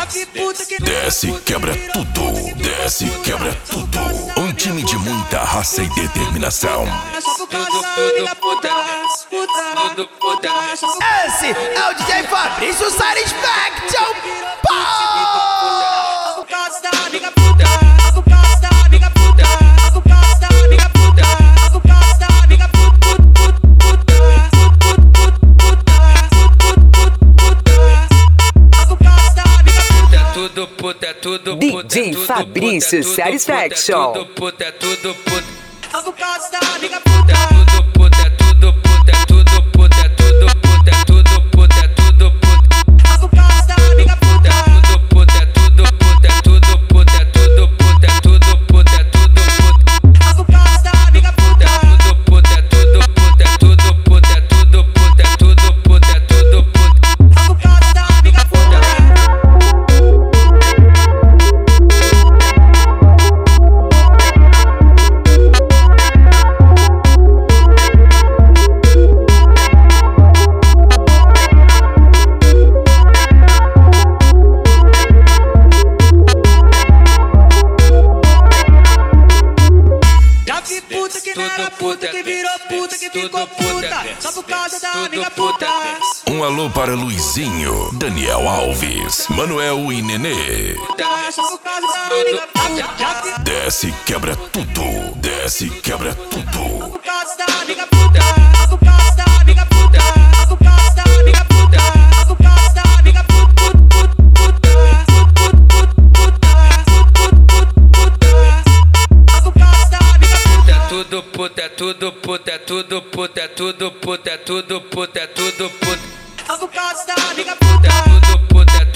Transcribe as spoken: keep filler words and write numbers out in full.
Desce, quebra tudo, desce, quebra tudo. Um time de muita raça e determinação. Esse é o D J Fabrício Satisfaction. Tudo puta, é tudo D puta, J Fabrício Satisfaction. tudo puta, é tudo puta. Tudo puta, é tudo puta, é tudo puta, é tudo puta, é tudo puta, é tudo puta. Tudo puta, é tudo puta, é tudo puta, é tudo puta, é tudo puta, é tudo puta. Tudo puta, é tudo puta, é tudo puta, é tudo puta, é tudo puta, é tudo puta. Puta que não era puta, que virou puta, que ficou puta, só por causa da amiga puta. Um alô para Luizinho, Daniel Alves, Manuel e Nenê. Só por causa da amiga puta. Desce, quebra tudo, desce, quebra tudo. Só por causa da amiga puta. Só por causa da amiga puta. Só por causa da amiga puta. Só por causa da amiga puta. Tudo puta, é tudo puta, é tudo puta, é tudo puta, é tudo puta, é tudo puta. Só por causa da amiga puta. Tudo puta, é